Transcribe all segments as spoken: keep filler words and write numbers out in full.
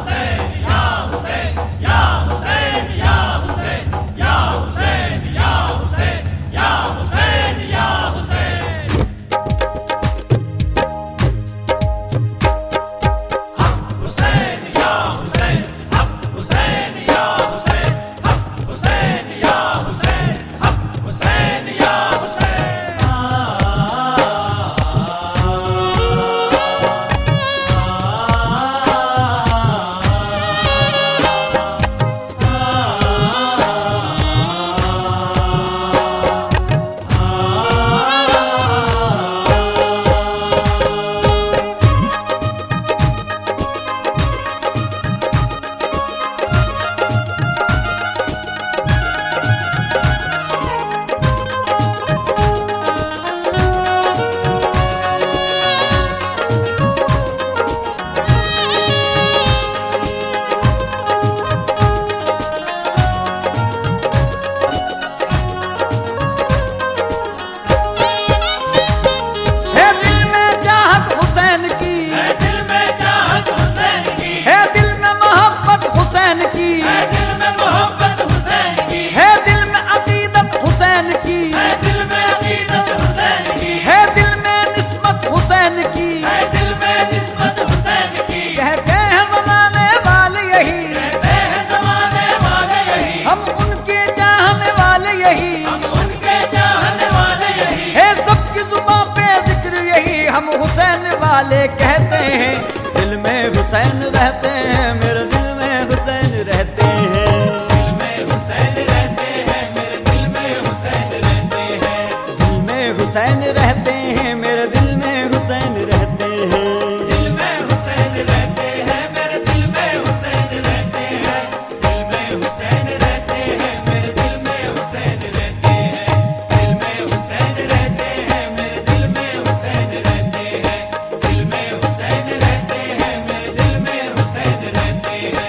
वाले कहते हैं दिल में हुसैन रहते हैं, मेरे दिल में हुसैन रहते हैं। दिल में हुसैन रहते हैं, मेरे दिल में हुसैन रहते हैं। दिल में हुसैन रहते हैं, मेरे दिल में हुसैन रहते हैं। दिल में हुसैन रहते हैं, मेरे दिल में हुसैन रहते हैं। दिल में हुसैन रहते हैं, मेरे दिल में हुसैन रहते हैं। दिल में हुसैन रहते हैं, मेरे दिल में हुसैन रहते हैं। दिल में हुसैन रहते हैं, मेरे दिल में हुसैन रहते हैं।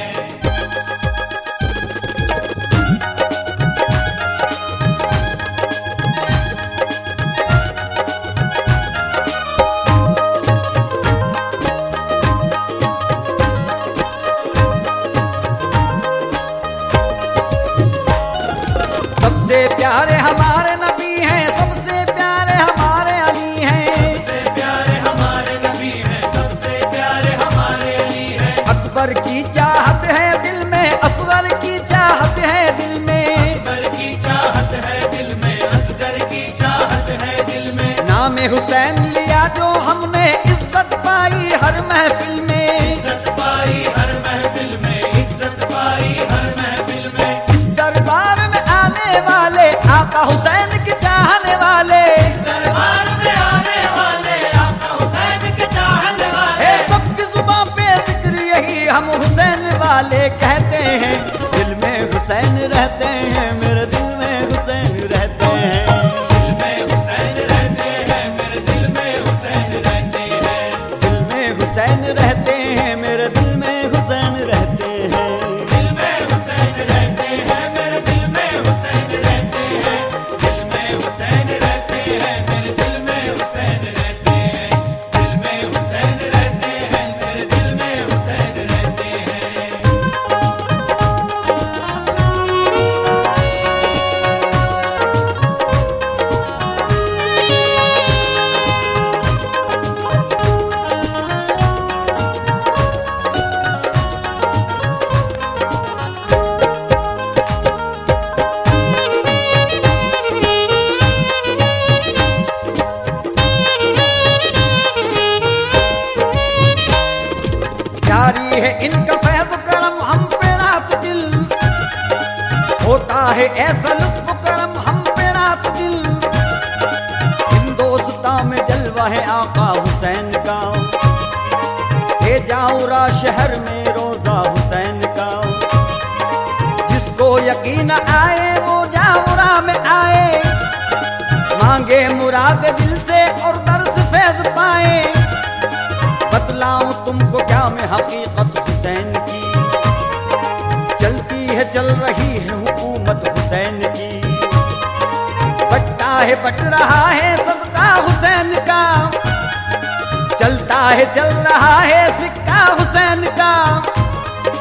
सबसे प्यारे हमारे नबी हैं, सबसे प्यारे हमारे अली हैं। सबसे प्यारे हमारे नबी हैं, सबसे प्यारे हमारे अली हैं। अकबर की चाहत है दिल में, असगर की चाहत है दिल में। अकबर की चाहत है दिल में, असगर की चाहत है दिल में। नाम हुसैन लिया जो हमने, इज्जत पाई हर महफिल में। इज्जत पाई हर महफिल में, इज्जत पाई हर महफिल में। इस दरबार में आने वाले आका हुसैन के चाहने वाले, दरबार में आने वाले आका हुसैन के चाहने वाले। है सबकी जुबान पे जिक्र यही हम हुसैन वाले कहते हैं। दिल में हुसैन रहते हैं, मेरे दिल में हुसैन रहते हैं। दिल में हुसैन रहते हैं, मेरे दिल में हुसैन रहते हैं। दिल में हुसैन रहते हैं, मेरे दिल में हुसैन रहते हैं। दिल में हुसैन रहते हैं, मेरे दिल में हुसैन रहते हैं। दिल में हुसैन रहते हैं, मेरे दिल में हुसैन रहते हैं। दिल में हुसैन रहते हैं, मेरे दिल में हुसैन रहते हैं। जारी है इनका फैज़ करम हम पे रात दिल, होता है ऐसा लुत्फ करम हम पे रात दिल। हिंदोस्तां में जलवा है आका हुसैन का, ले जाऊरा शहर में रोजा हुसैन का। जिसको यकीन आए वो जाऊरा में आए, मांगे मुराद दिल से और दर्स फैज़ पाए। बतलाऊं तुमको क्या मैं हकीकत हुसैन की, चलती है चल रही है हुकूमत हुसैन की। बटता है बट रहा है सदका हुसैन का, चलता है चल रहा है सिक्का हुसैन का।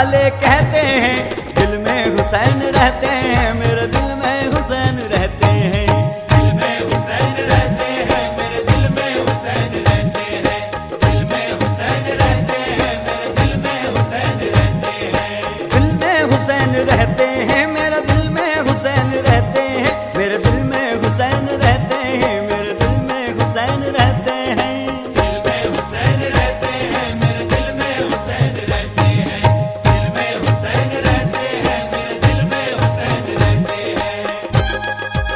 वाले कहते हैं दिल में हुसैन रहते हैं, मेरे दिल में हुसैन रहते हैं। दिल में हुसैन रहते हैं, मेरे दिल में हुसैन रहते हैं। दिल में हुसैन रहते हैं, मेरे दिल में हुसैन रहते हैं। दिल में हुसैन रहते हैं, मेरे दिल में हुसैन रहते हैं, मेरे दिल में हुसैन रहते हैं, मेरे दिल में हुसैन रहते हैं। दिल में हुसैन रहते हैं, मेरे दिल में हुसैन रहते हैं। दिल में हुसैन रहते हैं, मेरे दिल में हुसैन रहते हैं।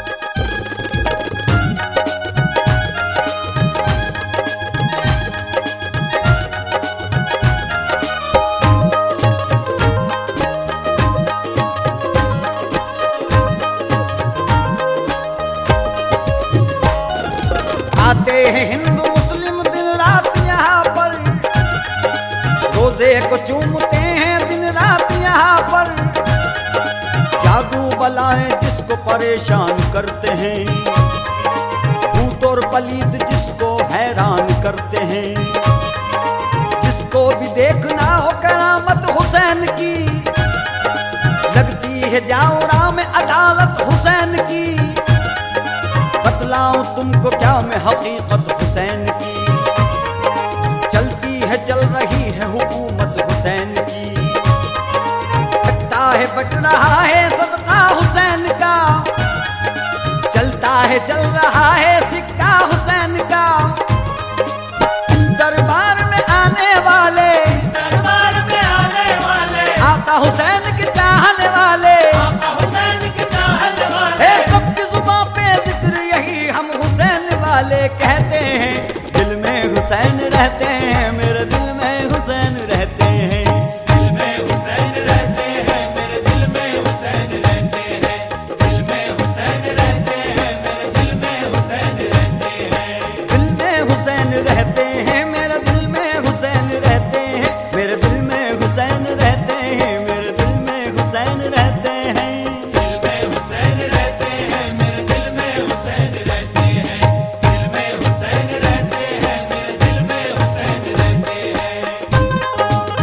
आते हैं हिंदू मुस्लिम दिन रात यहाँ पर, रोजे को चूमते हैं दिन रात यहाँ पर। जादू बलाएं जिसको परेशान करते हैं, भूत और पलीद जिसको हैरान करते हैं। जिसको भी देखना हो करामत हुसैन की, लगती है जाओरा में अदालत हुसैन की। बतलाऊं तुमको क्या मैं हकीकत हुसैन की, चलती है चल रही है हुकूमत हुसैन की। लगता है बट रहा है सदका हुसैन का, चलता है चल रहा है सिक्का हुसैन का। इस दरबार में आने वाले, दरबार में आने वाले, आका हुसैन के चाहने वाले, आका हुसैन के चाहने वाले, है सबकी जुबां पे जिक्र यही हम हुसैन वाले कहते हैं। दिल में हुसैन रहते हैं, मेरे दिल में हुसैन रहते हैं। दिल में हुसैन रहते हैं, मेरे दिल में हुसैन रहते हैं। दिल में हुसैन रहते हैं, मेरे दिल में हुसैन रहते हैं। दिल में हुसैन रहते हैं, मेरे दिल में हुसैन रहते हैं, मेरे दिल में हुसैन रहते हैं, मेरे दिल में हुसैन रहते हैं। दिल में हुसैन रहते हैं, मेरे दिल में हुसैन रहते हैं। दिल में हुसैन रहते हैं, मेरे दिल में हुसैन रहते हैं।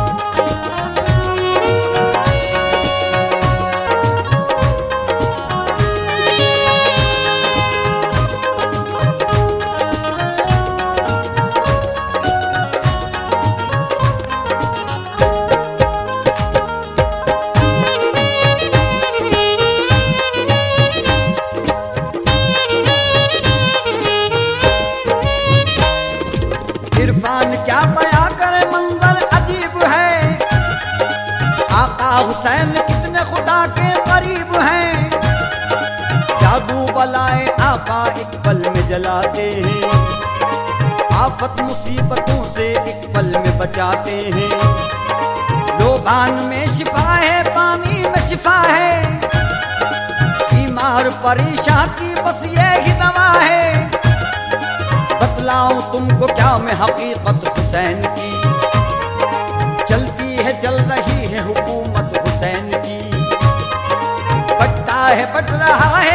इरफान क्या बया करे मंजर अजीब है, आका हुसैन कितने खुदा के करीब हैं। जादू बलाए आका एक पल में जलाते हैं, आफत मुसीबतों से एक पल में बचाते हैं। लोबान में शिफा है, पानी में शिफा है, बीमार परेशान की बस ये ही दवा है। बतलाऊं तुमको क्या मैं हकीकत हुसैन की, चलती है चल रही है हुकूमत हुसैन की। बटता है बट रहा है